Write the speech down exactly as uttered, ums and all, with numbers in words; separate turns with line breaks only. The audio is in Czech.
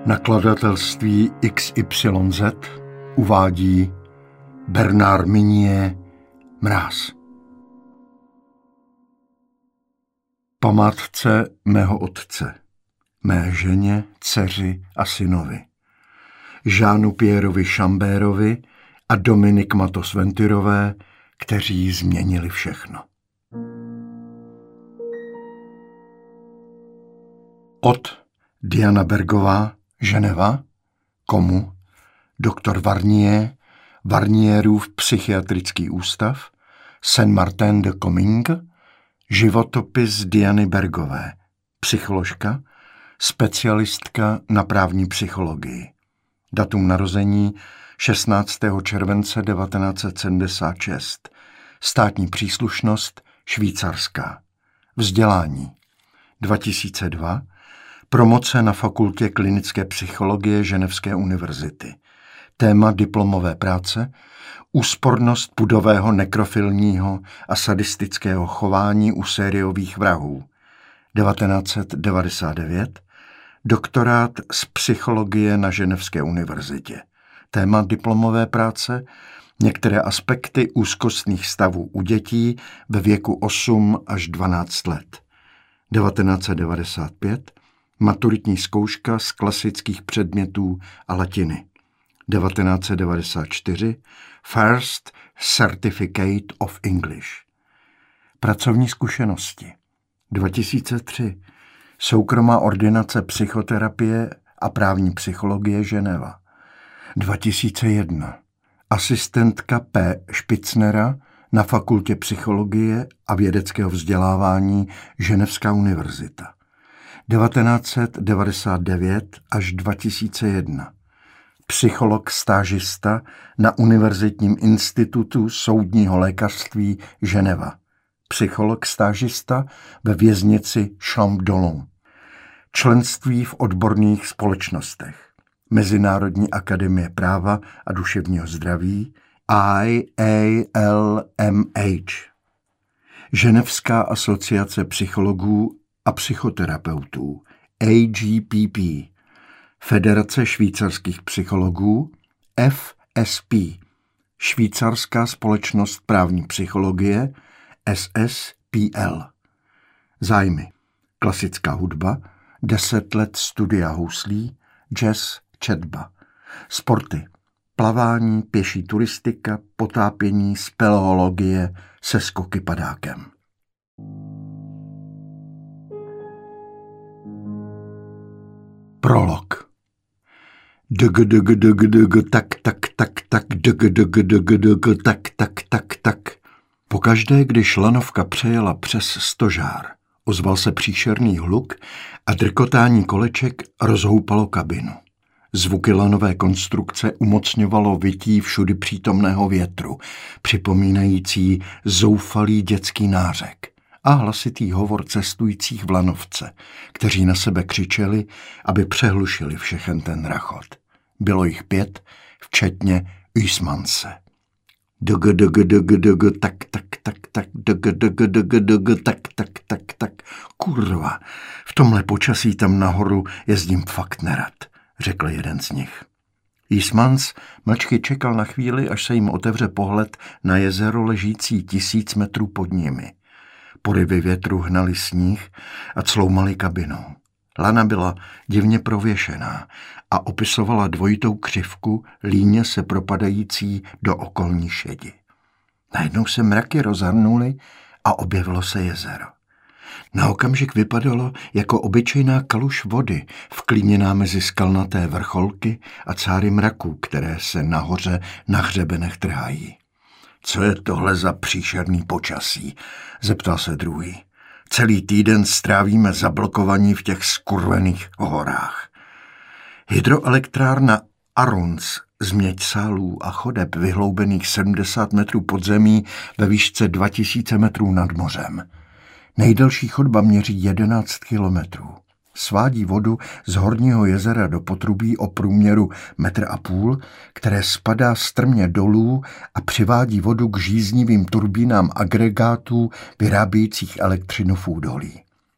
Nakladatelství X Y Z uvádí Bernard Minier Mráz. Památce mého otce, mé ženě, dceři a synovi, Jeanu Pierrovi Chambérovi a Dominique Matos Ventyrové, kteří změnili všechno. Od Diana Bergová, Ženeva. Komu? Doktor Varnier, Varnierův psychiatrický ústav, Saint-Martin de Comminges. Životopis Diany Bergové, psycholožka, specialistka na právní psychologii. Datum narození šestnáctého července devatenáct set sedmdesát šest. Státní příslušnost švýcarská. Vzdělání dva tisíce dva. Promoce na fakultě klinické psychologie Ženevské univerzity. Téma diplomové práce: úspornost pudového, nekrofilního a sadistického chování u sériových vrahů. devatenáct set devadesát devět. Doktorát z psychologie na Ženevské univerzitě. Téma diplomové práce: některé aspekty úzkostných stavů u dětí ve věku osm až dvanáct let. devatenáct set devadesát pět. Maturitní zkouška z klasických předmětů a latiny. devatenáct set devadesát čtyři. First Certificate of English. Pracovní zkušenosti dva tisíce tři. Soukromá ordinace psychoterapie a právní psychologie Ženeva. dva tisíce jedna. Asistentka P. Špicnera na fakultě psychologie a vědeckého vzdělávání Ženevská univerzita. devatenáct set devadesát devět až dva tisíce jedna. Psycholog stážista na Univerzitním institutu soudního lékařství Ženeva. Psycholog stážista ve věznici Champ d'Olon. Členství v odborných společnostech. Mezinárodní akademie práva a duševního zdraví I A L M H. Ženevská asociace psychologů a psychoterapeutů A G P P. Federace švýcarských psychologů F S P. Švýcarská společnost právní psychologie S S P L. Zájmy: klasická hudba, deset let studia houslí, jazz, četba. Sporty: plavání, pěší turistika, potápění, speleologie, se skoky padákem. Prolog. Dg dg dg dg tak tak tak tak dg dg dg dg tak tak tak tak. Pokaždé, když lanovka přejela přes stožár, ozval se příšerný hluk a drkotání koleček rozhoupalo kabinu. Zvuky lanové konstrukce umocňovalo vytí všudy přítomného větru, připomínající zoufalý dětský nářek, a hlasitý hovor cestujících v lanovce, kteří na sebe křičeli, aby přehlušili všechen ten rachot. Bylo jich pět, včetně Huysmanse. Dg dg dg dg tak tak tak tak dg dg dg dg tak tak tak tak. Kurva, v tomhle počasí tam nahoru jezdím fakt nerad, řekl jeden z nich. Huysmans mlčky čekal na chvíli, až se jim otevře pohled na jezero ležící tisíc metrů pod nimi. Porivy větru hnali sníh a cloumali kabinou. Lana byla divně prověšená a opisovala dvojitou křivku líně se propadající do okolní šedi. Najednou se mraky rozhrnuly a objevilo se jezero. Na okamžik vypadalo jako obyčejná kaluž vody, vklíněná mezi skalnaté vrcholky a cáry mraků, které se nahoře na hřebenech trhají. Co je tohle za příšerný počasí? Zeptal se druhý. Celý týden strávíme zablokovaní v těch skurvených horách. Hydroelektrárna Aruns z měďsálů a chodeb vyhloubených sedmdesát metrů pod zemí ve výšce dva tisíce metrů nad mořem. Nejdelší chodba měří jedenáct kilometrů. Svádí vodu z horního jezera do potrubí o průměru metr a půl, které spadá strmě dolů a přivádí vodu k žíznivým turbínám agregátů vyrábějících elektřinu v údolí.